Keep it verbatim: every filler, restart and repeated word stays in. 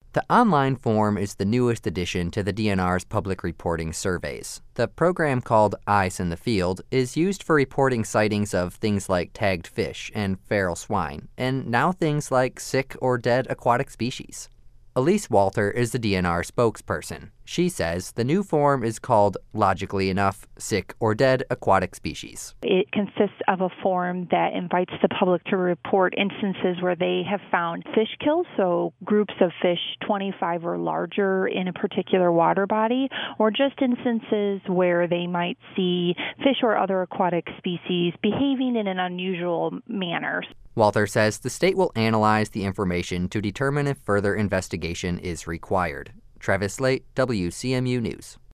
The online form is the newest addition to the D N R's public reporting surveys. The program, called Eyes in the Field, is used for reporting sightings of things like tagged fish and feral swine, and now things like sick or dead aquatic species. Elise Walter is the D N R spokesperson. She says the new form is called, logically enough, Sick or Dead Aquatic Species. It consists of a form that invites the public to report instances where they have found fish kills, so groups of fish twenty-five or larger in a particular water body, or just instances where they might see fish or other aquatic species behaving in an unusual manner. Walter says the state will analyze the information to determine if further investigation is required. Travis Slate, W C M U News.